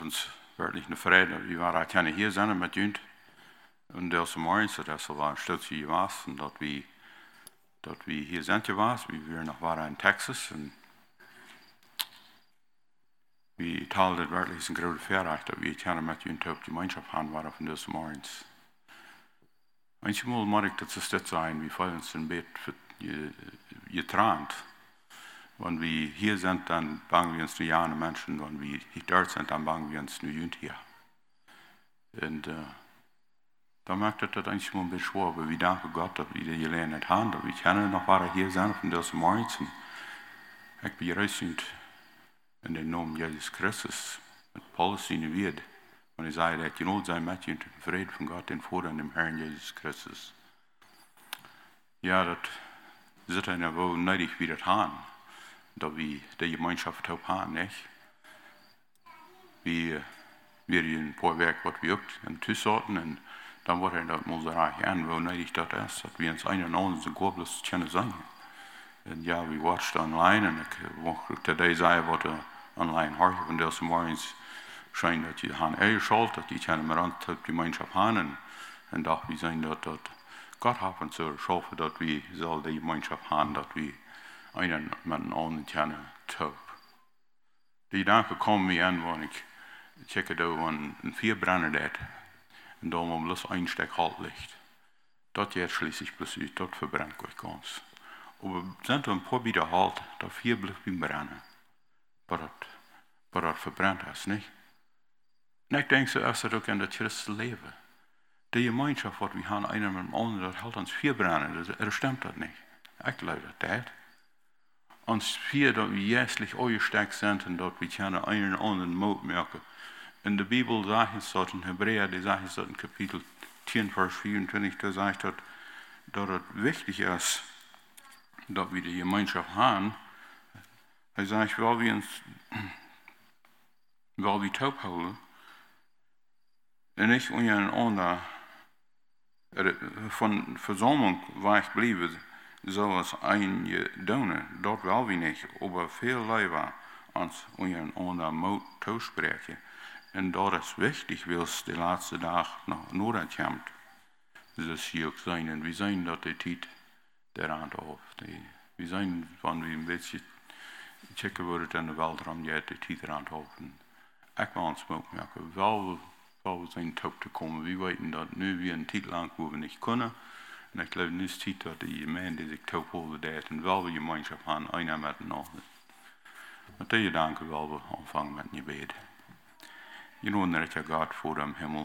uns wirklich eine Freude. Wir waren keine hier zijn met jullie. En deze morgen, dat was een stukje was. En dat we hier zijn was. We waren in Texas. En we taalden wirklich een grote verrecht. Dat we keine met jullie op gemeenschap gaan waren van deze morgens. Manchmal mag ik dat ze stil zijn. We vallen ons een beetje getrant. Wenn wir hier sind, dann bangen wir uns nur jene Menschen. Wenn wir dort sind, dann bangen wir uns nur jünd hier. Und da merkt das eigentlich mal ein bisschen schwer, aber wir danken Gott, dass wir die gelernt haben, dass wir können noch weiter hier sein von diesem Morgen. Ich bin gereist in den Namen Jesus Christus, mit Paulus seine Wort. Und ich sage, dass ihr sein mit und den Frieden von Gott, den Vater und dem Herrn Jesus Christus. Ja, das ist eine wo nötig wie das haben. Dat we de gemeenschap op hebben, niet? We een paar werk wat we ook in toezaten en dan wordt er dat onze raak aan, hoe nodig dat is, dat we ons een en ander zo goed kunnen zijn. En ja, we watchen online en ik wou today zeggen wat online hoort van deze morgens schijnt dat je gaan uitschalt, dat je kunnen maar aan de gemeenschap hebben en dat we zijn dat God heeft ons zo geschaffen dat we zal de gemeenschap hebben, dat we einen met een ander kunnen top. Die dagen komen we aan, wanneer ik check dat een 4 brennen deed en dan om bloß een stek halt ligt. Dat jetzt schließlich bloß uit, dat verbrennt gleich ganz. Aber sind ein paar wieder halt, da 4 blijft brennen. Maar dat verbrennt is, niet? En ik denk zo, als dat ook in het christelijke leven. De gemeenschap wat we gaan, einer met een ander, dat helpt ons 4 brennen, dat stimmt dat niet. Ik geloof dat. Ons 4 dat we juistlich uitgestekt zijn en dat we kunnen een en ander moed merken. In de Bibel zegt het dat in Hebräer, die zegt het dat in Kapitel 10, vers 24, da zegt dat het wichtig is dat we de gemeenschap hebben. Hij zegt, wil we top houden en niet onder een ander van verzameling wegblijven. Zoals een gedaan, dat wel we niet, maar veel leven ons onder een ander moed toespreken. En dat is wichtig, wils de laatste dag nog nodig komt. Dus hier ook zijn, en we zijn dat de tijd eraan af. We zijn, wanneer we een beetje checken worden in de weldraam, ja, de tijd eraan af. Ik wil ons ook merken, wel we zijn top te komen. We weten dat nu weer een tijd lang waar we niet kunnen. En ik geloof nu ziet dat de gemeente die zich top over deed en wel we gemeenschap hebben, een met een ander. Maar dat je danken wel we aanvangen met je bed. Je know dat je God voor hem Himmel.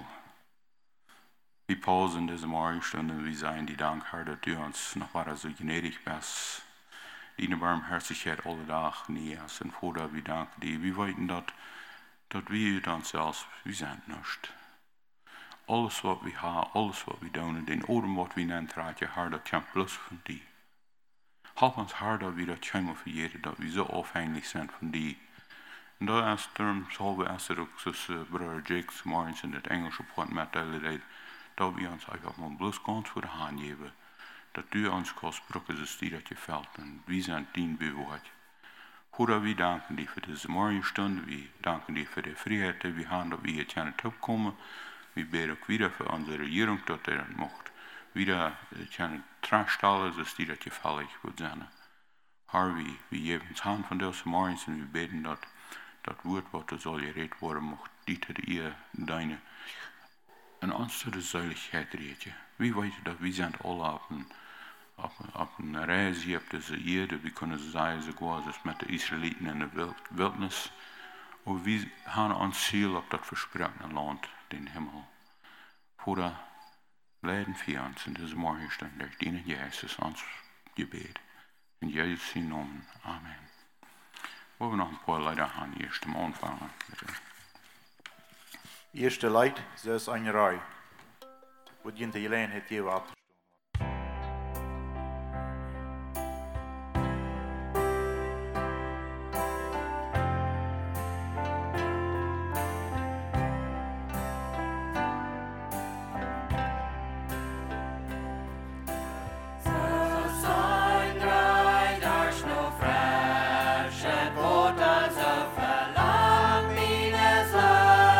We pauzen deze morgenstunde en we zijn die dankbaar dat u ons nog maar zo gnädig bent. Die barmherzigheid alle dag niet is. En voordat we danken die, we weten dat we uit onszelf, we zijn niets. Alles wat we hebben, alles wat we doen, den odem wat we nemen, raad je hart, dat komt plus van die. Help ons hart dat we dat kunnen vergeten, dat we zo afhankelijk zijn van die. En dat is daarom zal we als het ook zoals broer Jake morgens in het Engelse point met dat we ons eigenlijk maar bloos kans voor de hand geven. Dat u ons kostbroeken is die dat je valt en we zijn dien bewoord. Voordat we danken die voor deze morgenstunde, we danken die voor de vrijheid die we hebben, dat we hier kunnen opkomen. We bidden ook wieder voor onze regering, dat er mocht wieder kunnen terugstellen, zoals die dat je veilig wordt zijn. Haar, we geven ons hand van deze morgens en we bidden dat woord wat er zal gereed worden, mocht die te de eer deine. En ons tot de zuiligheid reedje. We weten dat we zijn alle op een reis hier op deze aarde. We kunnen zeggen, zo goed als met de Israëlieten in de wildnis. Maar we gaan ons ziel op dat versprochene land, den Himmel. Voor dat leiden voor ons in deze morgenstund, door dienen Jezus ons gebed. In Jezus zijn naam. Amen. We hebben nog een paar Leute aan eerst am Anfang. Eerste Leid, zo is een rij. Wat je te leen het je op. Verlang mine Seite.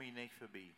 mir nicht vorbei.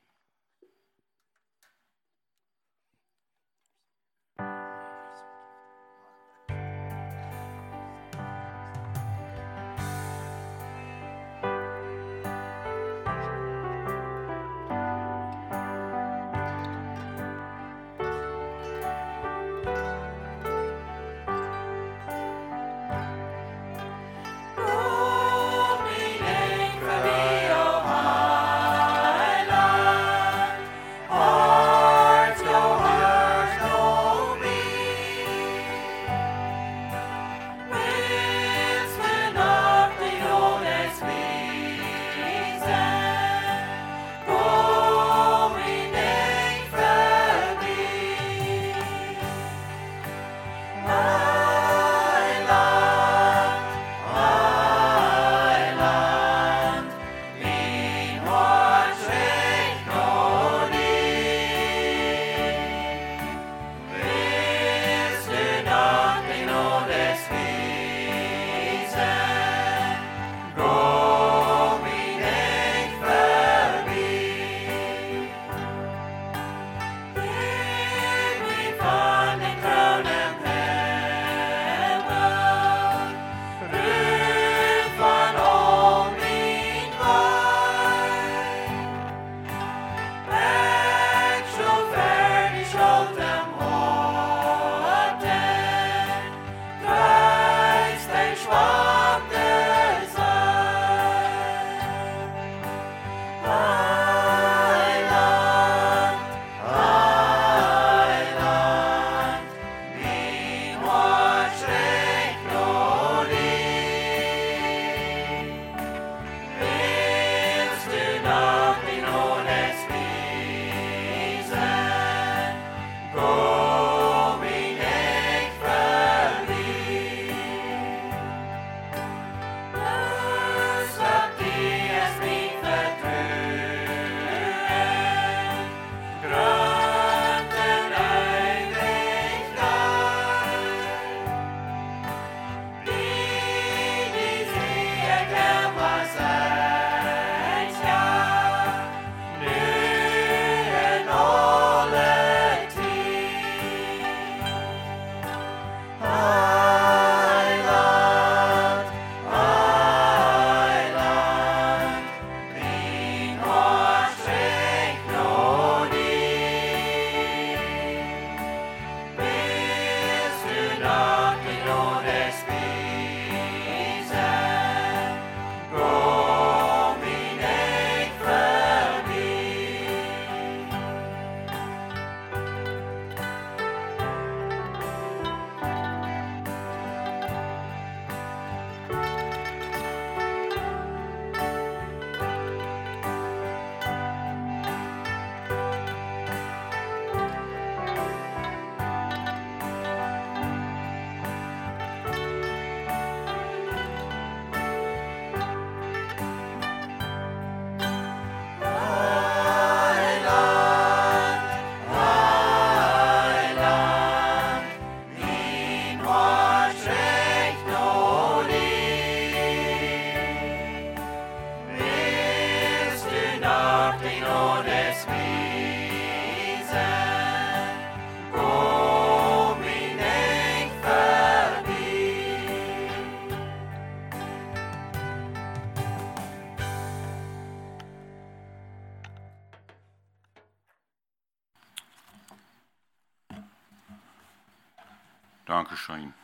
Dankeschön.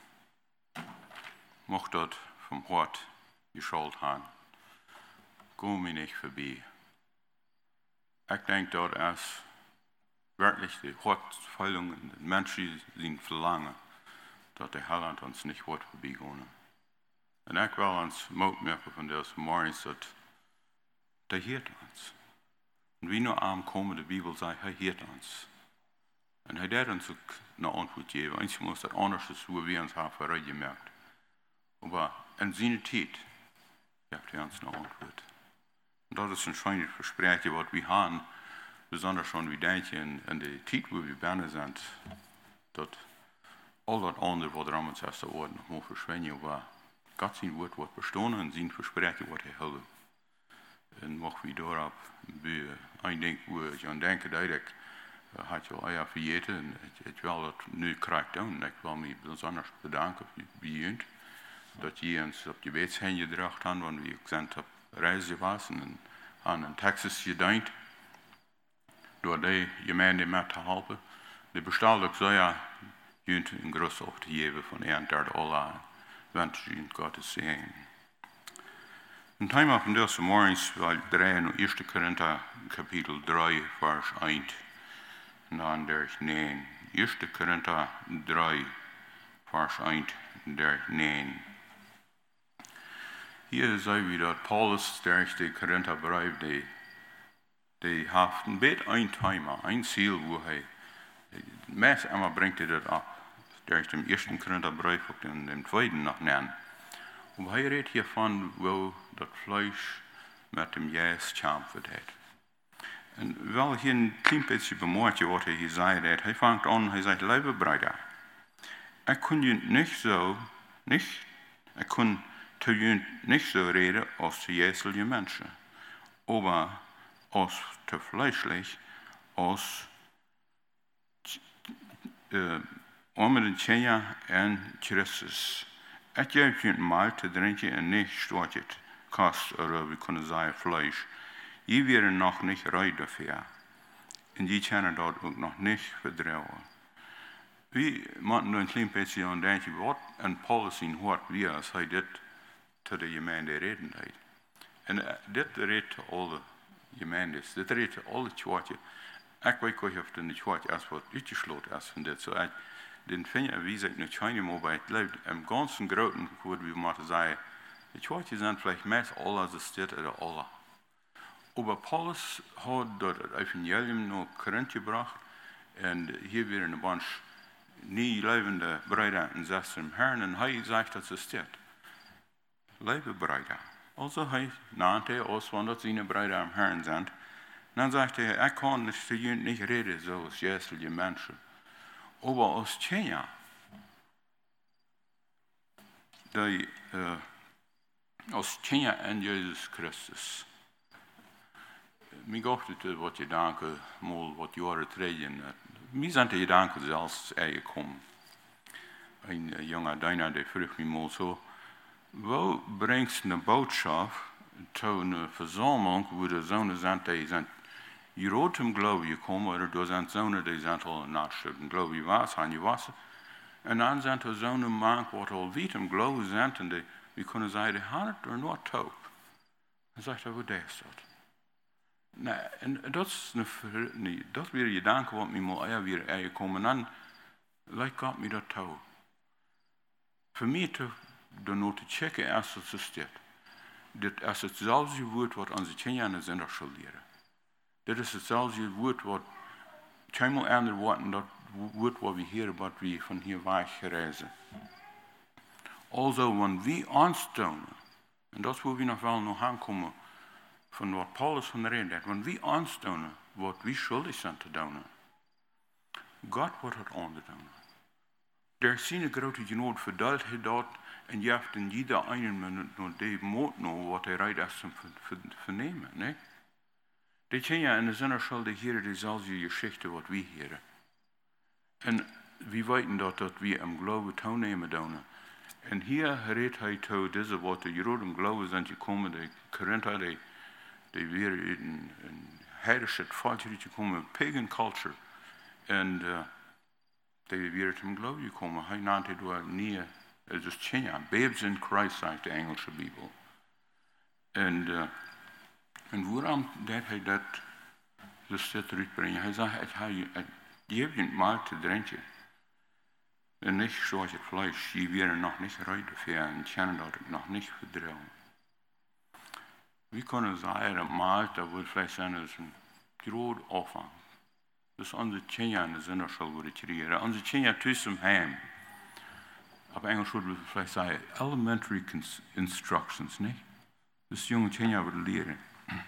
Mocht dort vom Hort geschollt haben. Go mir nicht vorbei. Ich denke dort als wirklich die Hortfallungen, die Menschen sind verlangen, dass der Heiland uns nicht wird vorbeigehen. Und ich will uns Mut merken von des Morgens, dass der hört uns. Und wie nur am kommen, die Bibel sagt, er hört uns. Und er wird uns auch eine Antwort geben. Manchmal ist das anders, als wir uns haben vorhergemerkt. Aber in seiner Zeit gibt er uns eine Antwort. Und das ist ein schönes Versprechen, was wir haben, besonders schon, wie denken, in der Zeit, wo wir beide sind, dass all das andere, was an uns erste Ort noch mal verschwinden war, Gott sein Wort wird bestehen und sein Versprechen wird erhöhen. En mocht wie daarop bij een denk hoe je aan denken dat ik had je al vergeten en het wel dat nu krijgt doen. Ik wil me bijzonder bedanken bij jullie dat je ons op je weetsheen gedracht hebben, want we zijn op reis was en aan in Texas gedankt door die gemeente mee te helpen. De bestallijk zou ja jullie een groot op te geven van een derde Allah wens jullie God te zien. Een thema van deze morgens wil ik draaien in 1 Korinther kapitel 3 vers 1 en dan vers 9. 1 Korinther 3 vers 1 vers 9. Hier zien we dat Paulus durch de Korintherbrief die heeft een beetje een thema, een ziel waar hij meest immer brengt hij dat op. Durch den 1. Korintherbrief en den 2. nog nennen. Und hij redt hiervan, wo das Fleisch mit dem Geist kämpft hat. Und wel hier een klein beetje bemoeite wat hij hier zei, dat hij vangt aan, hij zegt, lieve Brüder, ik kon je ik kon zu je nicht so reden als zu jäslige Menschen, aber als zu fleischlich, als om de tjenja en Christus. Ik geef je maal te drinken en niet stoort het kost, of we kunnen zeggen vlees. Je werden nog niet rijp dafür. En die kunnen dat ook nog niet verdrouwen. We moeten een klein beetje aan denken wat en Paulus zien hoort wie als hij dit tot de gemeente reden heeft. En dit redt alle gemeentes, dit redt alle tjoortje. Ik weet niet of het in de tjoortje is wat uitgesloten is van dit. So, den vind je, wie zegt nu China, maar het leeft im ganzen groten, würde wir mal sagen, die Tjoortje sind vielleicht meest alle als es steht oder alle. Aber Paulus hat das Evangelium nach Korinth gebracht und hier werden eine bunch nie lebende Brüder und Schwestern im Herrn und er sagt, dass es steht. Liebe Brüder. Also er nannte aus, wenn das seine Brüder im Herrn sind. Dann sagte er, ich kann nicht reden, so als jäslige Menschen. Aber als Tjenja, als Tjenja en Jesus Christus. Mij gaat het wat je danken, mal wat jaren treden. Mij zijn de gedanken zelfs gekomen. Een jonge Dina die vroeg me mal zo, wo brengt een boodschap tot een verzameling waar de zonen zijn die zijn Jerotem Glaube gekommen, oder da sind Söhne, die sind alle nachschreiben. Glaube was, han je was. Und dann sind da Söhne, manch, die all weit im Glaube sind, und wir können sagen, die haben es nur taub. Dann sagt er, wo der ist das? Nee, und das wäre Gedanke, was mir mal eher wieder gekommen, dann leicht Gott mir das taub. Für mich da nur zu checken, erst was es steht. Das ist das selbe Wort, was unsere Kinder sind, auch schon lehren. Dat is hetzelfde woord wat, keinmal andere woorden, dat woord wat we hier, wat we van hier wegreizen. Also, wanneer we aanstonen, en dat is waar we nog wel nog aankomen, van wat Paulus van redt, wanneer we aanstonen, wat we schuldig zijn te doen, God wordt het onderdaan. Er is een grote genoot verdeeld hij dat, en je hebt in jeder einen nog die moed nog, wat hij rijdt als vernemen, nee? Die Tjenja en de zinner zal de Heer dezelfde Geschichte wat we heren. En we weten dat we im Glaube toenemen doen. En hier redt hij toe deze wat de Joden Glaube zijn gekomen, de Korinther, die weer in een heidense volk gekomen, pagan culture. En die weer im Glaube gekomen. Hij nannte door nie, het is Tjenja, babes in Christ, zegt de Engelse Bibel. En waarom deed hij dat steeds uitbrengen? Hij zegt, hij geeft je maal te drinken. En niet zoals het vlees, je weer nog niet rijp dafür en kennen dat het nog niet verdrouwen. We kunnen zeggen, dat maal, dat wordt vielleicht zijn, dat is een groot opvang. Dus onze Tjenja in de zinner zal worden creëren. Onze Tjenja tussen hem. Op Engels worden we vielleicht zeggen, elementary instructions, niet? Dus jonge Tjenja wordt leren.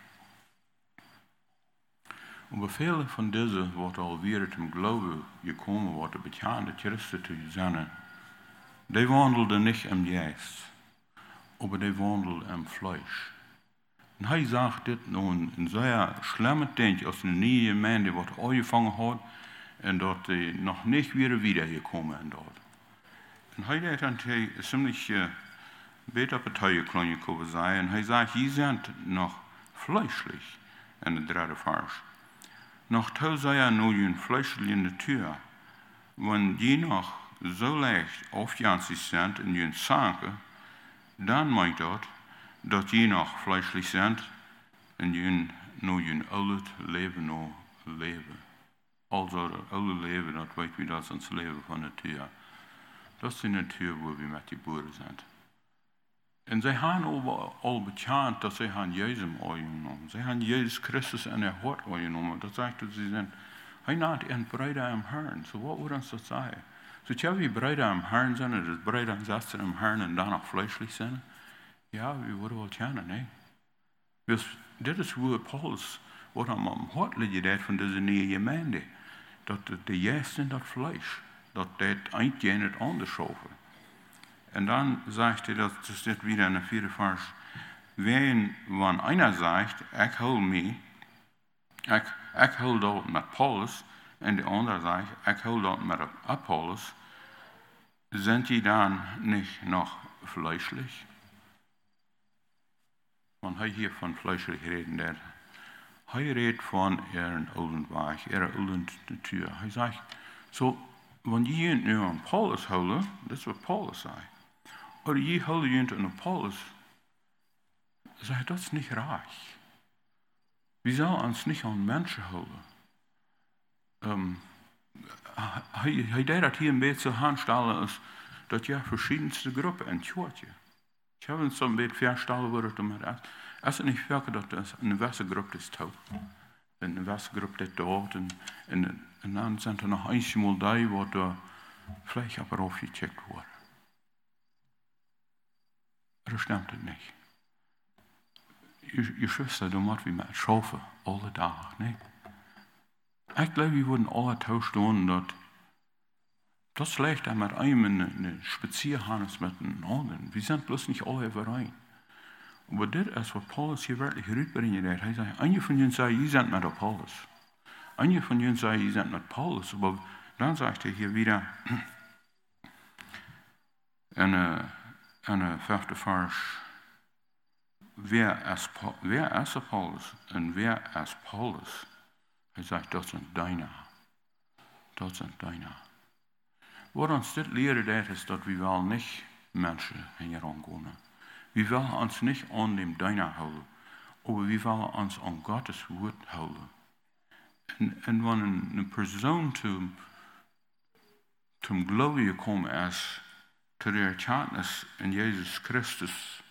Aber viele von diesen, die alweer zum Glauben gekommen waren, bekannte Christen zu sein, die wandelten nicht im Geist, aber die wandelten im Fleisch. En hij zag dit nun een zeer schlimme ding als een nieuwe man die wordt aangevangen had en dat hij nog niet weer gekomen is dort. En hij deed dan ziemlich beter Partei kleine Kurve sein. En hij sagt, je sind noch fleischlich in de derde vers. Noch tau sei ja nur een fleischliche Natur. Wenn je noch so leicht aufjansig sind in je Sanke, dann meint dat je noch fleischlich sind en je nur je oud leven nog leven. Also dat oude leven, dat weet wie dat is ons leven van natuur. Dat is de natuur waar we met die boeren zijn. En zij hebben al bekend dat zij han Jezus aangenomen. Zij hebben Jezus Christus in haar hart aangenomen. Dat zegt dat ze zijn, hij naht een bruid am Herrn. So wat wordt ons dat zeggen? So tja, wie bruid am Herrn zijn, en dat bruid am Zasten am Herrn en dan nog fleischlich zijn? Ja, we worden wel kennen, nee. Dus dit is hoe Paulus, wat hem am hart liggen deed van deze nieuwe gemeente. Dat de juist in dat vlees, dat eindje het anders over. En dan zegt hij, dat staat weer in de vierde vers, wanneer einer zegt, ik hou dat met Paulus, en de ander zegt, ik hou dat met Apollos, zijn die dan niet nog fleischlich? Want hij hier van fleischlich reden deed. Hij redt van een oude weg, een oude natuur. Hij zegt, so, wanneer je nu aan Paulus houden, dat is wat Paulus zei. Of je houdt je aan Paulus, zegt dat is niet reich. We zullen ons niet aan mensen houden. Hij deed dat hier een beetje aanstellen als dat je verschillende groepen in het tjoortje. Ik heb het zo'n beetje verstellen worden met dat. Als het niet werkt, dat is een wassengroep is touw. Een wassengroep dat dort en dan zijn er nog eenmaal die waar de vlees op erop gecheckt wordt. Dat stemt het niet. Je zuster, dan moet we met schaffen, alle dagen, nee. Ik geloof, we worden alle tausch doen dat slecht aan met einem een spaziergang met een ander. We zijn bloß niet alle overeen. Maar dit is wat Paulus hier werkelijk uitbrengen deed. Hij zei, einige van jullie zei, je bent met Apollos. Einige van jullie zei, je bent met Paulus. Maar dan zegt hij hier weer in de vijfde vers, wer is Apollos en wer is Paulus? Hij zegt, dat zijn deine. Dat zijn deine. Wat ons dit leren deed, is dat we wel niet mensen hier aankomen. We willen ons niet aan dem deine houden, maar we willen ons aan Gottes woord houden. En wanneer een persoon zum Glauben gekommen is, tot de erkenntnis in Jezus Christus,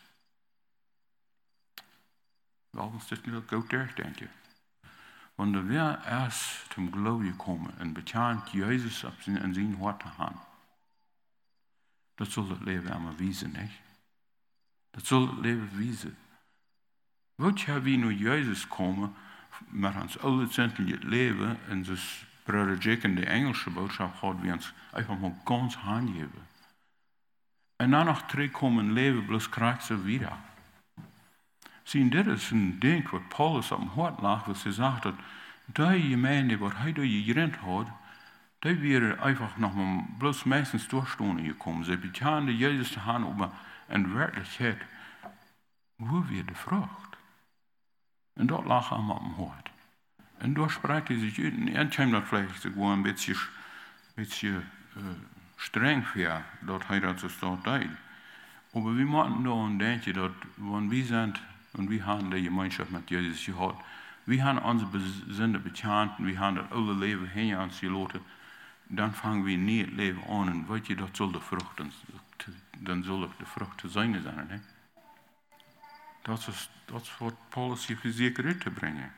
wel ons dit niet goed erg, denk je. Wanneer wir erst zum Glauben kommen und bekannt Jesus in sein Wort haben, das soll das Leben einmal wiesen, nicht? Das soll das Leben wiesen. Wat ja wie nu Jesus komen met ons oude leven en dus Brother Jack in de Engelse boodschap had we ons einfach mal ganz aangeven. En dan nog terugkomen leven, bloß krijgt ze weer. Zie, dit is een ding wat Paulus op het hart lag, wat ze zegt dat die gemeente, wat hij door je gerend had, die wäre einfach noch mal bloß meistens durchstunden gekommen. Sie bekannten Jezus te gaan over in werkelijkheid, wo wir de Frucht? En dat lag allemaal op hem hart. En daar sprak hij zich uit. En kwam dat vielleicht gewoon een beetje streng voor, dat hij dat zo staat deed. Maar we moeten dan denken dat, wanneer we zijn, en we hebben de gemeenschap met Jezus gehad, we hebben onze bezinnen bekend, we hebben dat oude leven heen aan ons gelaten, dan vangen we niet het leven aan. En weet je, dat zal de vrucht, dan zal de vrucht te zijn zijn. Hè? Dat is wat Paulus hier zeker uit te brengen.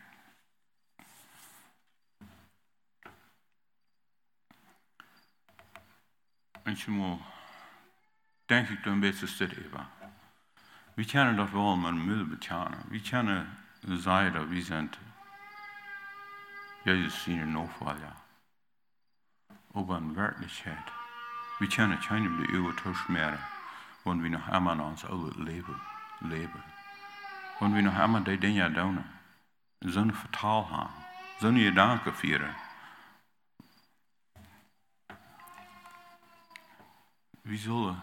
En je denk ik dan een beetje stil even. We kennen dat wel met een bekennen. We kennen zeggen dat we zijn Jezus zijn navolger. Aber in werkelijkheid, we kennen geen de eeuwige meer, wanneer we nog eenmaal ons oude leven. wenn wir noch einmal die Dinge tun, so eine Vertal haben, so eine Gedanken führen. Wie soll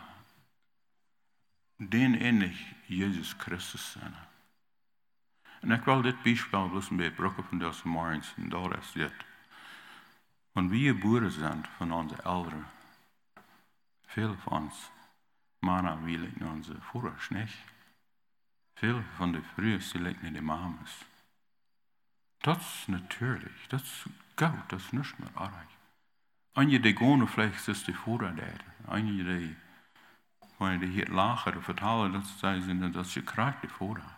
den ähnlich Jesus Christus zijn? En ik wil dit bijspel bloß bij Brücke van deze morgens en daar is dit. Wenn wir geboren sind von unseren Eltern, viele von uns Männer wie liegen unsere Vorers nicht. Viele von den frühesten liegen die Mamas. Das ist natürlich, das ist gut, das ist nicht mehr arg. Einige die gehen vielleicht ist die Vorder dort. Einige die, wenn die hier lachen oder vertellen, dass sie sind, dass sie kriegt die Vorder.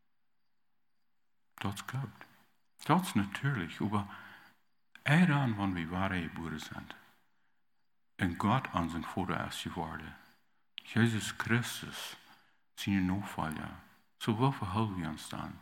Das ist gut. Das ist natürlich, aber dann, wenn wir wahre geboren sind, und Gott unseren Vater ist geworden, Jesus Christus, seine Nachfolger, so wo verhalten wir uns dann?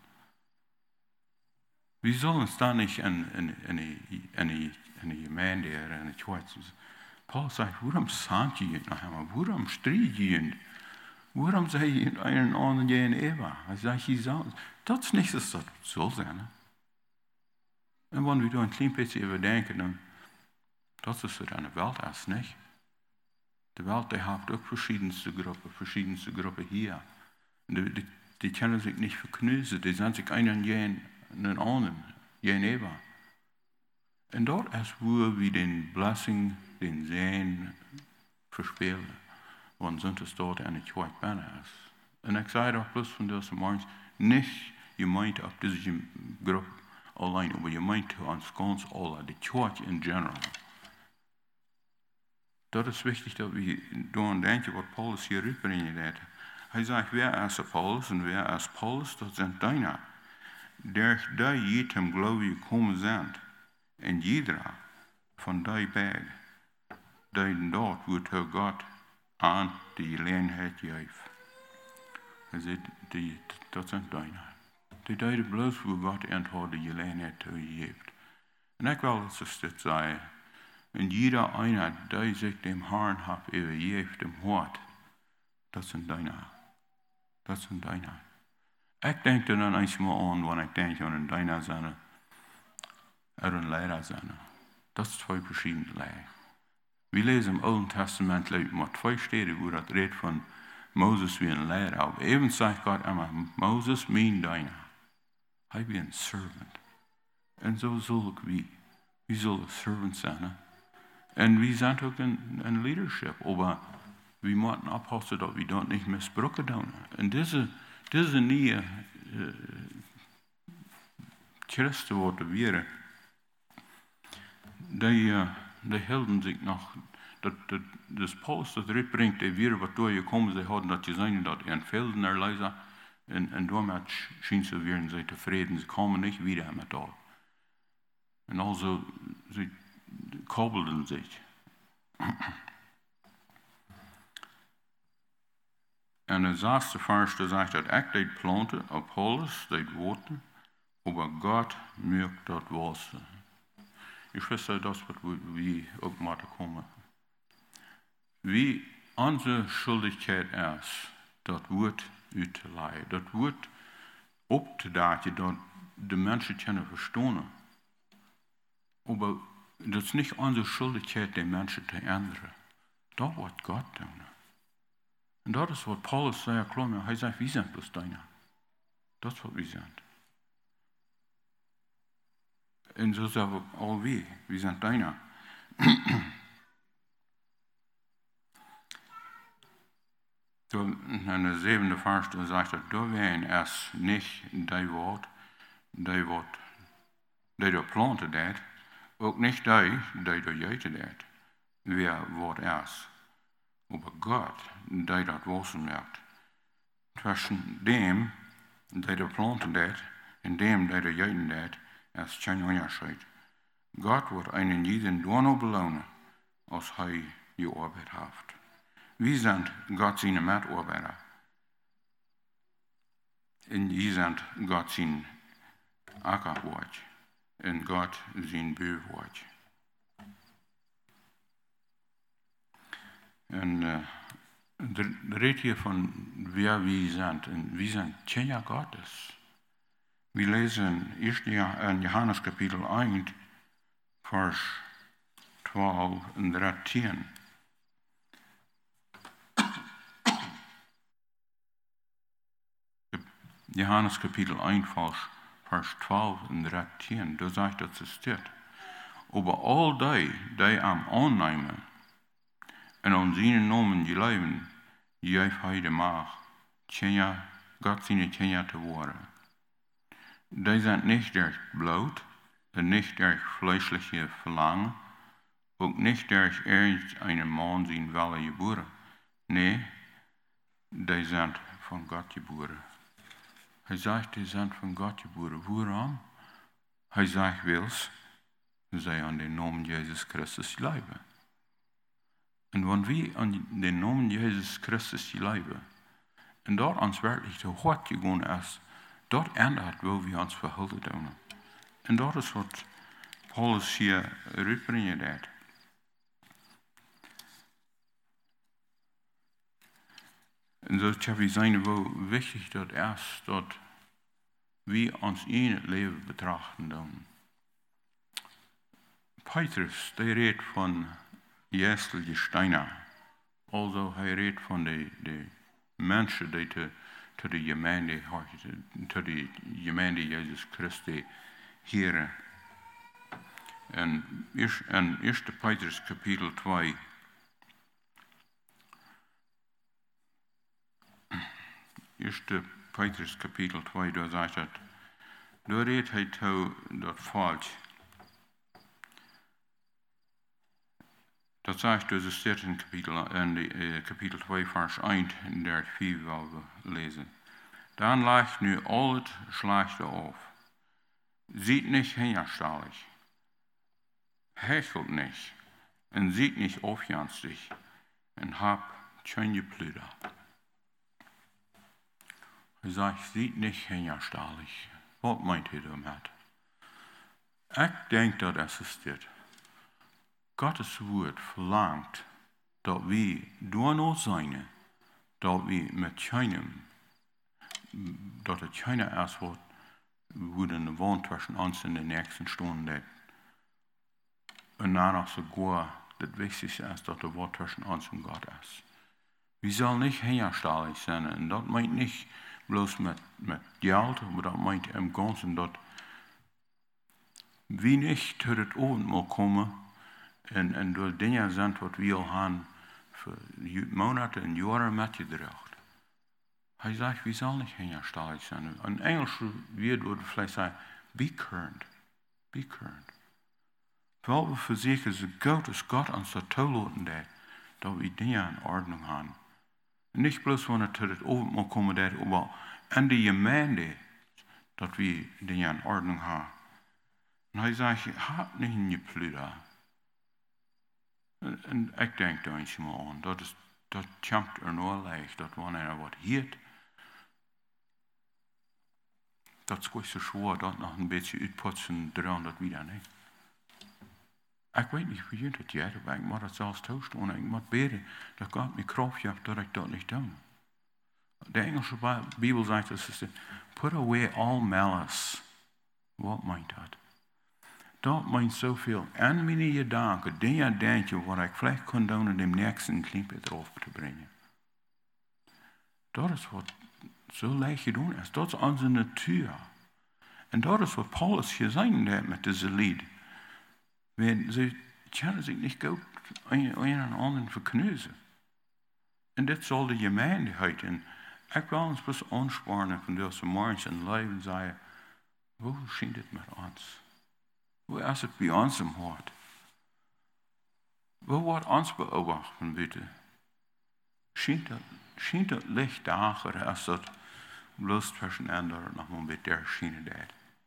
Wir sollen uns dann nicht in die Gemeinde, in die Kirche. Paulus sagt, warum sagt ihr noch einmal? Warum streitet ihr? Warum seid ihr einen anderen gegen Eva? Er sagt, das ist nicht, dass das soll sein. Und wenn wir da ein klein bisschen überdenken, dann das ist so eine Welt als nicht. Die Welt, die hat auch verschiedenste Gruppen hier. Und die können sich nicht verknüsen, die sind sich einen gegen einen anderen, gegen Eva. Und dort ist, wo wir den Blessing, den Segen verspielen, wenn es dort eine Kirche ist. Und ich sage auch bloß von diesem Morgen, nicht gemeint auf diese Gruppe allein, aber gemeint uns ganz alle, die Kirche in general. Das ist wichtig, dass wir daran denken, was Paulus hier rüberbringen hat. Er sagt, wer ist Paulus und wer ist Paulus? Das sind deine, durch die jedem Glaube gekommen sind. Und jeder von die beiden, die dort wird Gott an die Gelegenheit geben. Er sagt, das sind deine. Die deiden bloß, wo Gott endlich die Gelegenheit gibt. Und ich will, dass es das sei. Und jeder einer, der sich dem Herrn hat übergeben, dem Wort, das sind deine. Das sind deine. Ich denke dann einmal an, wenn ich denke an deiner Sinne, oder ein Lehrer Sinne. Das sind zwei verschiedene Lehren. Wir lesen im Alten Testament mit zwei Städte, wo das redet von Moses wie ein Lehrer. Aber eben sagt Gott einmal, Moses mein deiner. Ich bin ein Servant. Und so soll ich wie. Wir sollen Servant sein. Und wir sind auch in Leadership. Aber wir müssen aufpassen, dass wir dort nicht missbrauchen tun. Und diese neue Christenworte wären, die hielten sich noch, das Paulus das bringt, die wir, was durchgekommen sie hatten, dass sie sagen, dass in Felden erleisen, und damit schien sie, wären sie zufrieden, sie kommen nicht wieder mit dort. Und also, sie koppelten sich. En het zachte vers zegt dat ik dit planten, Apollos dit woorden, aber Gott mögt dat wachsen. Ich weiß, das ist, was wir auch mal kommen. Wie unsere Schuldigkeit ist, das wird uitleiden. Das wird opgedacht, dass die Menschen können verstehen. Aber das ist nicht unsere Schuldigkeit, die Menschen zu ändern. Das wird Gott tun. Und das ist, was Paulus sagt, klar, er sagt, wir sind bloß deine. Das ist, was wir sind. Und so sagen wir all wir sind deine. In der 7. Vers sagt er, da wären es nicht die Wort, die du plantet hat, auch nicht die du jätet hat, wer Wort ist. Aber Gott, der das wachsen merkt. Zwischen dem, der du plantet hat, und dem, der du jäten hat, ist kein Unterschied. Gott wird einen jeden nur belohnen, als er gearbeitet hat. Wir sind Gott seine Mitarbeiter. Und wir sind Gott sein Ackerwort. Und Gott sein Der redet hier von wer wir sind. Und wir sind Kinder Gottes. Wir lesen in Johannes Kapitel 1, Vers 12 und 13. Johannes Kapitel 1, Vers 12 und 13. Da sagt dat es steht. Aber all die am aannemen en aan zijn namen geloven, geeft hij de macht, Gott seine Kinder te worden. Die sind nicht durch Blut, und nicht durch fleischliche Verlangen, auch nicht durch irgendeinen Mann sein Wille geboren. Nee, die sind von Gott geboren. Er sagt, die sind von Gott geboren. Warum? Er sagt, wils, zij an den Namen Jesus Christus leben. Und wenn wir an den Namen Jesus Christus leben, und dort uns wirklich zu hart gegangen ist, dort ändert, wo wir uns verhalten tun. Und dort ist, was Paulus hier rüberbringen hat. Und so kann ich sagen, wo wichtig dort ist, dort wir uns in het Leben betrachten tun. Petrus, der redet von jästliche Steine. Also er redet von den Menschen, die zu der Gemeinde Jesus Christi hören. In 1. Petrus Kapitel 2. 1. Petrus Kapitel 2, da sagt er, da redet hij dat falsch. Dat zegt dus, het staat in Kapitel 2, Vers 1, in der 4 wel we lezen. Dan leicht nu al het slechte auf. Sieht nicht hinterstellig, hechelt nicht, und sieht nicht aufjanstig, und habt schöne Blüder. Er sagt, sieht nicht hinterstellig. Was meint ihr damit? Ich denke, dass es steht. Gottes Wort verlangt, dass wir durch nur seine, dass wir mit keinem, dass es keiner erst wird, wo eine Wohn zwischen uns in den nächsten Stunden und danach sogar das Wichtigste ist, dass der Wort zwischen uns und Gott ist. Wir sollen nicht hinterstellig sein, und das meint nicht bloß mit Geld, aber das meint im Ganzen, dass wir nicht zu das Abendmahl kommen und durch Dinge sind, was wir haben für Monate und Jahre mitgebracht. Er sagt, wir sollen nicht hinterstellig sein. Ein englisches Wort würde vielleicht sagen, be current. Be current. Weil wir versuchen, so gut als Gott uns das zulassen hat, dass wir Dinge in Ordnung haben. Nicht bloß, wenn wir zu das Abendmahl kommen, aber in die Gemeinde, dass wir Dinge in Ordnung haben. Und er sagt, habt nicht in die Plüder. Und ich denke da manchmal an, das kommt nur leicht, dass wenn einer was hört, das ist so schwer, das noch ein bisschen uitputzen, dran, das wieder nicht. Ich weiß nicht, wie das geht, aber ich muss das selbst tauschen und ich muss beten, dass Gott mir Kraft gibt, dass ich das nicht tue. Die englische Bibel sagt, das ist, put away all malice. Was meint das? Das meint so viel an meine Gedanken, Dinge denken, was ich vielleicht kann tun, um dem nächsten Klippe drauf zu bringen. Das ist, was so leicht getan ist. Das ist unsere Natur. Und das ist, was Paulus hier sagen hat mit diesem Lied. Wenn sie können sich nicht gut einen und anderen verknüsen. Und das soll die Gemeinde heute. Ich will uns bloß anspornen von diesem morgen Leben und sagen, wo scheint es mit uns? Wo ist es bei uns im Hort? Wo wird uns beobachten, bitte? Scheint das Licht da, oder ist das bloß zwischen anderen noch mal mit der Schiene da?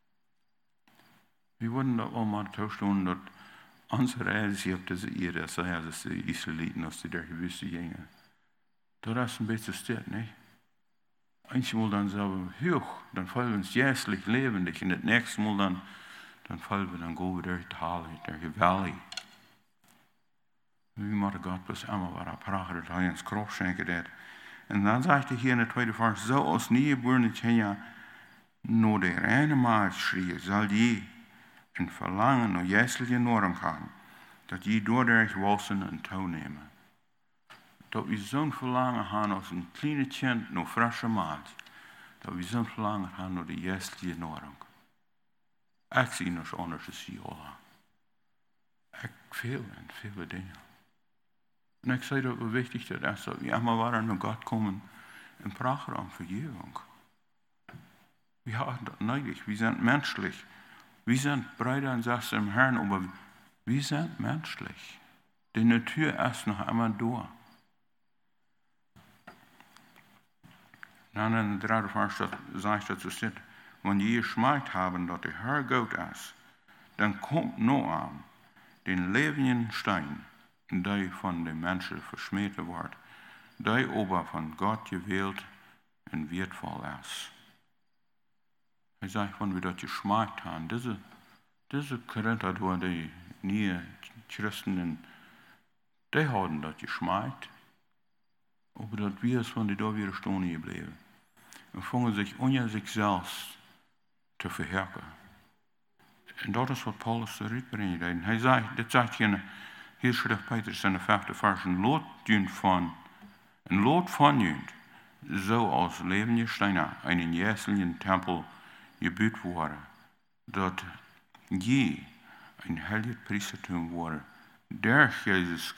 Wir würden da auch mal tauschen, dass unsere Reise auf diese Erde, das heißt, die Israeliten aus der Wüste gingen. Das ist ein bisschen still, nicht? Einmal dann sagen wir, hoch, dann fallen wir uns jährlich lebendig, und das nächste Mal dann fallen wir dann go durch die Halle, durch die Valley. Wie moet God bis immer waar praten dat hij ons kracht schenken deed. En dan zegt hij hier in de tweede vers, zo als nieuwgeboren kinderen naar de reine maat schreeuwen, zal je een verlangen naar Jezus norm gaan, dat je door de walsen en touw nemen. Dat we zo'n verlangen gaan als een kleine kind naar frisse maat, dat we zo'n verlangen gaan naar de Jezus norm. Ik zie nog anders te zien. Ik veel en vele dingen. En ik zei dat het wichtig is dat we allemaal waar naar God komen en praten om vergeving. We haben das nötig. Wir sind menschlich. Wir sind Brüder und Schwestern im Herrn, aber wir sind menschlich. Die Natur ist noch einmal da. Dann in der dritte Vers sagt dazu steht, wenn je geschmeckt haben, dass der Herr Gott ist, dann kommt noch an den lebenden Stein, der von den Menschen verschmäht wird, der aber von Gott gewählt und wertvoll ist. Hij zegt, wenn wir das geschmeckt haben, diese Korinther, die nie Christen, die haben das geschmeckt, aber das wir es, wenn die da wieder stehen geblieben. Und fangen sich ohne sich selbst zu verherken. Und das ist, was Paulus zurückbringt. Hij sagt, das sagt hier schreibt Petrus in der 5. Vers, ein Lot von jünd, so als lebende Steine, einen jährlichen Tempel gebaut worden, dat je een heilig priestertum worden, durch Jesus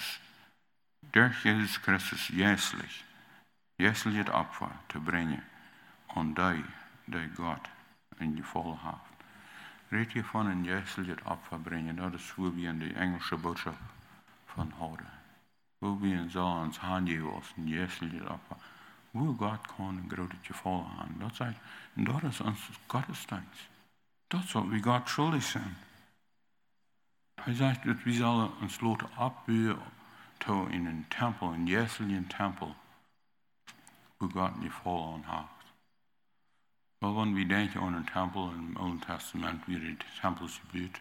Christus jährlich het Opfer te brengen aan die Gott in je volle haft. Red je van een jährlich het Opfer brengen, dat is hoe we in de Engelse boodschap van houden. Hoe we in zo ons handgeven als een jährlich het Opfer. Hoe God kan een grootje volle aan. Dat is ons Gottesdienst. Dat is wat we God schuldig zijn. Hij zegt dat we zullen ons laten opbouwen in een tempel, een jährlichen Tempel, wo God niet volle aan heeft. Wel, wanneer we denken aan een tempel in het Oude Testament, wie de tempels gebouwd.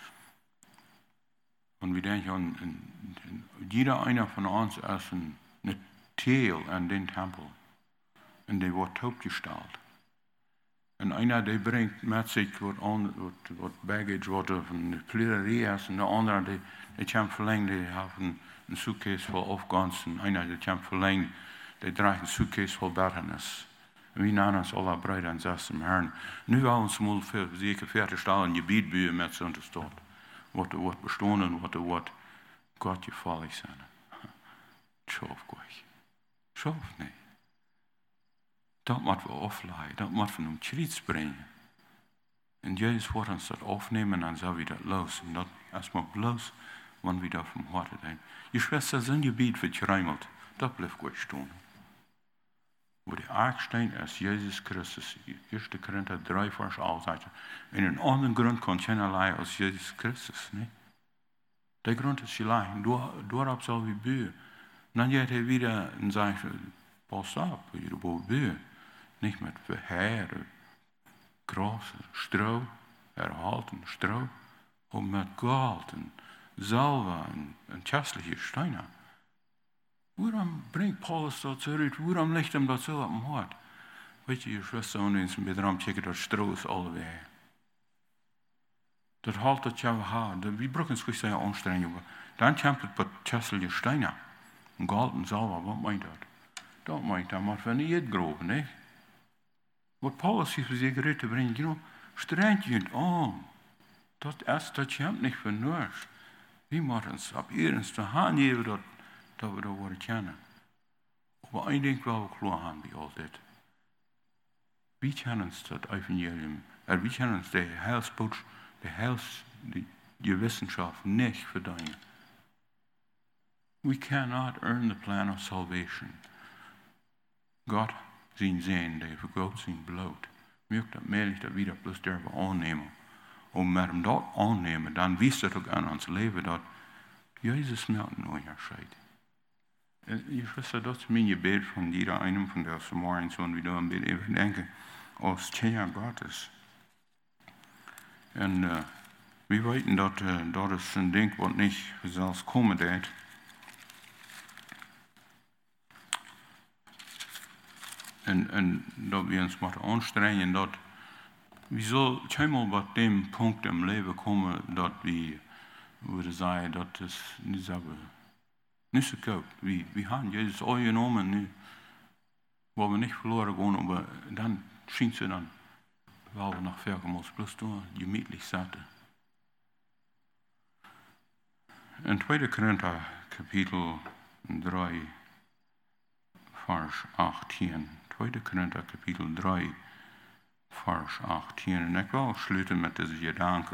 En we denken aan jeder einer van ons is een Teil aan den Tempel. En die wordt opgesteld. En einer die brengt met zich wat baggage, wat van de pleurerie is. En de andere die komt verlengen, die hebben een suitcase vol afgans. En einer die komt verlengen, die draagt een suitcase vol betenis. En we nemen ons alle Brüder en Schwestern im Herrn. Nu wel ons mal zeker 40 stellen gebied buien met zo'n stad. Wat er wordt bestaan en wat er wordt God gevallig zijn. Schoof goed. Schoof niet. Dat moeten we afleiden, dat moeten we om Christus brengen. En Jezus wordt ons dat afnemen en zo we dat los. En dat is maar bloos, wanneer we dat van harte denken. Je Schwester zijn gebied vertruimeld, dat blijft goed staan. Wo de Aardsteen is Jezus Christus, 1 Korinther 3 vers 11 zegt. En een andere grond kan geen leiden als Jezus Christus. Nee? De grond is gelijk, doorop zal we bouwen. Dan gaat hij weer en zegt, pas op, je moet bouwen. Nicht mit Verheeren, Gras, Stroh, erhalten Stroh, und mit Gold und Salbe und köstliche Steine. Waarom brengt Paulus dat zurück? Waarom legt hem dat zo op mijn hart? Weet je, je Schwester und uns mit Raum checken, dat Stroh ist alleweg. Dat halt dat jouw haar. Wir brauchen es nicht sehr anstrengen. Dann kommt es mit köstliche Steine. Und Gold und Salbe, was meint das? Dat meint dat, maar van niet groven, ne? Wat Paulus hier voor zich te brengen, streng je aan. Dat komt niet van ons. We moeten ons op eerst de hand geven dat we dat worden kennen. Maar ik denk wel we klaar hebben bij al dit. We kennen ons dat evangelium, en we kennen ons de heilsboodschap, die wetenschap niet verdienen. We cannot earn the plan of salvation. God zien zijn, die vergroot zijn bloot. Merkt dat merkt dat we dat plus durven aannemen. Om met hem dat aannemen, dan wijst het ook aan ons leven dat Jezus met nooit erscheidt. Je Schwester, dat is mijn gebed van ieder een van deze morgens, wanneer we dan even denken, als Tja Gottes. En We weten dat is een ding wat niet zelfs komen deed. En dat we ons moeten aanstrengen dat we zullen helemaal wat dem punt im leven komen dat we willen zeggen dat is niet zo goed. We hebben Jezus al genomen nu, waar we niet verloren gaan, maar dan schijnt ze dan, wel we nog verder moeten, bloß door gemütlich zaten. In 2 Korinther kapitel 3, vers 18. 2 Korinther kapitel 3, vers 18. En ik wil sluiten met deze gedanken.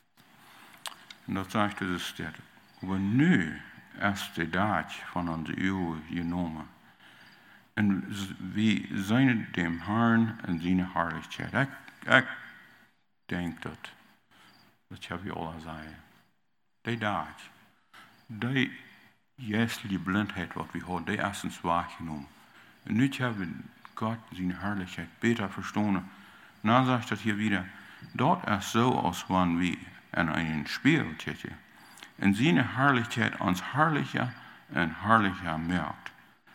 En dat zegt dus dit. Maar nu is de dag van onze eeuw genomen. En we zijn dem Herrn en zijn herrlichheid. Ik denk dat heb je al gezegd. Die dag, die geestelijke blindheid wat we hadden, die is ons waargenomen. En nu hebben we Gott zijn herrlichheid beter verstaan. Dan zegt dat hier wieder, dat is zo als wanneer we in een spiegel kijken. En zijn herrlichheid ons herrlicher en herrlicher merkt.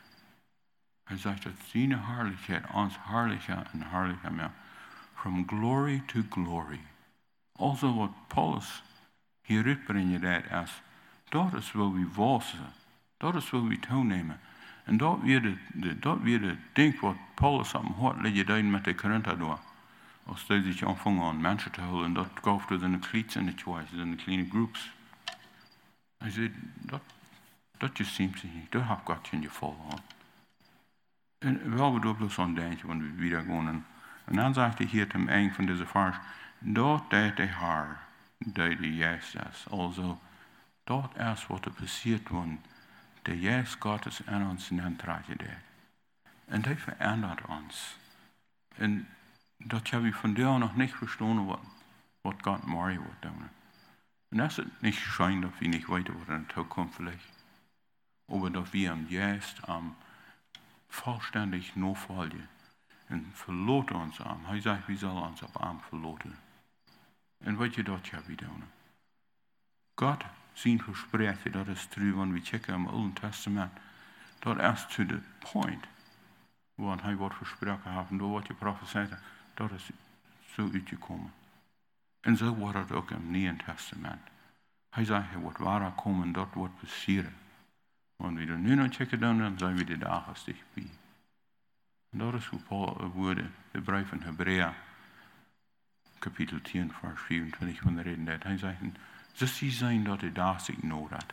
Hij zegt dat zijn herrlichheid ons herrlicher en herrlicher merkt. From glory to glory. Also wat Paulus hier uitbrengt is, dat is wat we wassen. Dat is wat we toenemen. En dat weer de ding wat Paulus op hem hart legde duiden met de Korinther door. Als die zich aanvangen aan mensen te houden, dat gaf het in de kleeds in de choices, in de kleine groups. Hij zei, dat je ziet niet, dat heb God in je volhouden. En wel we bloos aan denken, want we weer gaan. En dan zegt hij hier ten einde van deze vers, dat deed de Heer, dat de juist is. Also, dat is wat er passiert, want de juist God is in ons intreden deed. En dat verandert ons. En dat hebben we vandaag nog niet verstaan wat God mooi wordt doen. En dat is het niet schijn dat we niet weten wat in de toekomst ligt. Maar dat we hem juist vollständig nachfolgen. En verloten ons aan. Hij zegt, we zullen ons op hem verloten. En wat je dat hebben we doen? God zijn versprechen, dat is true, want we checken im Oude Testament. Dat is to the point. Want hij wordt versproken heeft, en door wat je profeteerde, dat is zo uitgekomen. En zo wordt het ook im Nieuwe Testament. Hij zegt, hij wordt waar komen, dat wordt passeren. Want we er nu nog checken doen, dan zijn we de dagen dichtbij. En dat is hoe Paul woorden, de brief van Hebrea, kapitel 10, vers 24 van de reden deed. Hij zegt, zo zie zijn dat de dag zich nodig had.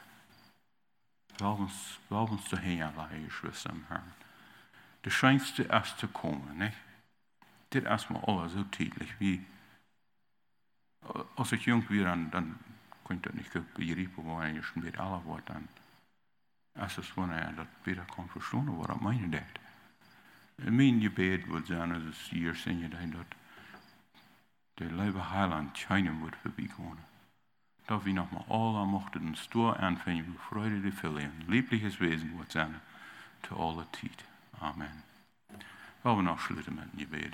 Wel ons te heen laten, geschwister en Herren. De schijnste is te komen, niet? Dit is maar alles zo tijdelijk. Wie, als ik jong weer, dan kon ik dat niet goed begrijpen, wanneer je schon weer alle wordt, dan is het wanneer je dat beter kan verstaan, wat dat mijn deed. En mijn gebed wordt zijn, als het hier zin je dat de lieve heiland China wordt voorbijkomen. Dat we nog maar alle mochten een stoer aanvangen, bevreugde de Filien, liebliches Wesen wordt zijn, te alle tijd. Amen. Laten we nog sluiten met een gebed.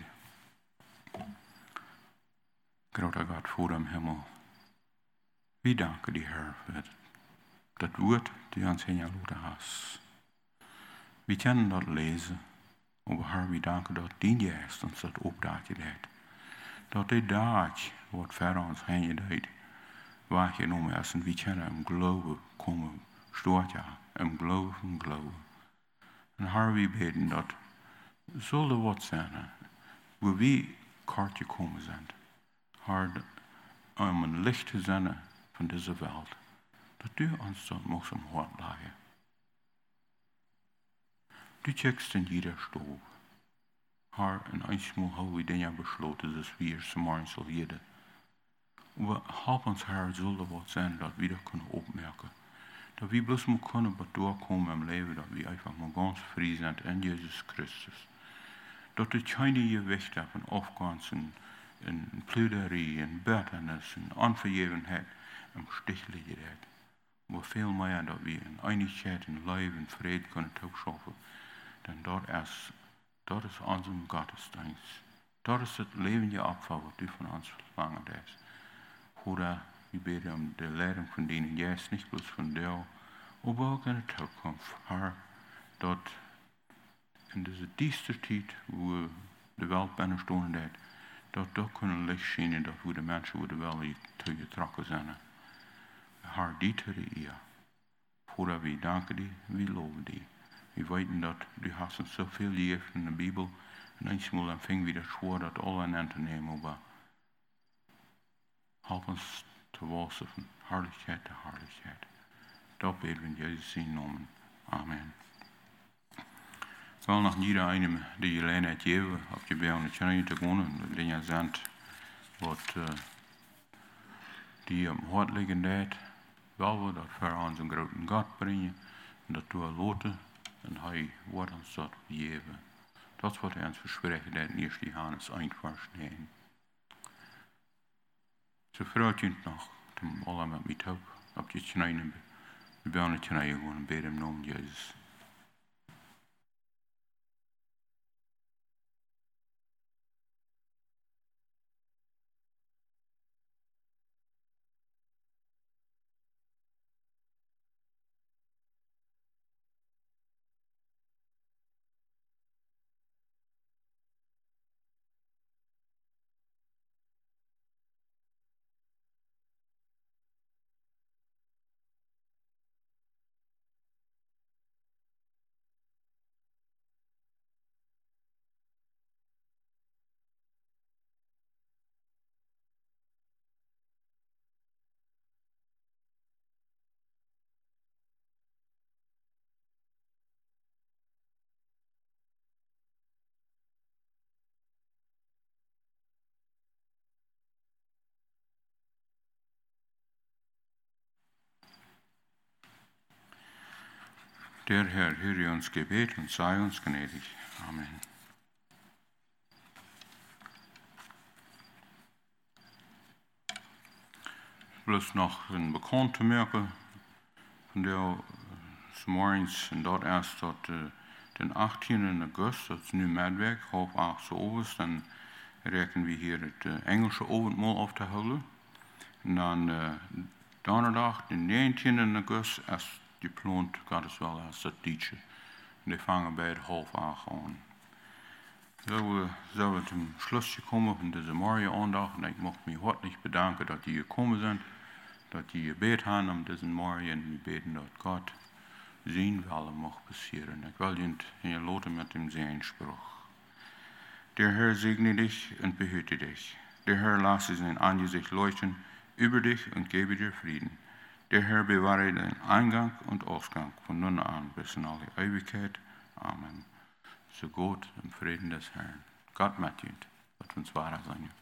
Grote God voor dem Himmel. We danken die Heer voor dat woord die ons in je laten has. We kunnen dat lezen, maar Heer, we danken dat die juist ons dat opdrachtje deed. Dat die dag wordt verder ons heen deed, waar je noemt is en we kunnen hem geloven komen, stoort ja, hem geloven. En Heer, we bidden dat zullen wat zijn, waar we kortje komen zijn. Heer, om een licht te zijn van deze wereld, dat u ons dat moest om hart leggen. Du checkst in jeder stoel. Heer, en einmal hebben we dingen besloten, dat we hier morgen zal jeden. Maar help ons, Heer, zullen wat zijn dat we dat kunnen opmerken. Dat we bloos maar kunnen doorkomen im leven, dat we einfach maar ganz vrij zijn in Jezus Christus. Dat het geen gewicht heeft en afgangen en pleuderie en bitternis en onvergevenheid en stichelijkheid. Maar veel meer dat we in eenigheid en leven en vrede kunnen toeschaffen. Dan dat is onze godsdienst. Dat is het levende opfer wat u van ons verlangt is. Hoe wir beten die Leitung von denen, jetzt nicht bloß von dir, aber auch in der Zukunft, Herr, dort in diese dieste Zeit, wo die Welt bijna stonden deed, dort kunnen licht schijnen, dat wo de mensen wo de Welt toegetrokken zijn. Herr, diete ihr. Voordat we danken die, we loven die. We weten dat du hast uns so viel gegeven in de Bibel, en eenmaal empfing we dat schwoor dat alle aan te nemen, maar help ons te walsen van herrlichkeit te herrlichkeit. Dat beten we in Jezus zijn namen. Amen. Ik wil nog ieder een die gelegenheid geven, op je bij ons te wonen, die je zendt, wat die am hart liggen deed, wel we dat voor ons een grote God brengen, en dat we loten, en hij wordt ons dat geven. Dat is wat hij ons verspreekt deed in 1 Johannes 1 vers 9. Zo vraagt je nog, om alle met mij te helpen, op je tjeneien, we gaan het tjeneien gewoon en bidden in de naam Jezus. Der Herr höre uns Gebet und sei uns gnädig. Amen. Bloß noch een bekannte merken van der morgens en dat erst tot den 18. August, dat is nu Medwerk, 7:30 overs, dan rekenen we hier het Engelse avondmaal op te houden. En dan donderdag, den 19. August, is gepland, gaat wel als dat liedje. En die vangen bij het 7:30 aan. Zo zijn we zum Schluss gekommen van deze morgenaandacht. En ik mag me hartelijk bedanken dat jullie gekomen zijn. Dat jullie gebed hebben om deze morgen. En we beten dat God zien willen mag passeren. Ik wil je loten met dem Segenspruch. Der Herr segne dich und behüte dich. Der Herr lasse sein Angesicht leuchten über dich und gebe dir Frieden. Der Herr bewahre den Eingang und Ausgang von nun an bis in alle Ewigkeit. Amen. So Gott im Frieden des Herrn. Gott mit dir. Wird uns wahrer sein.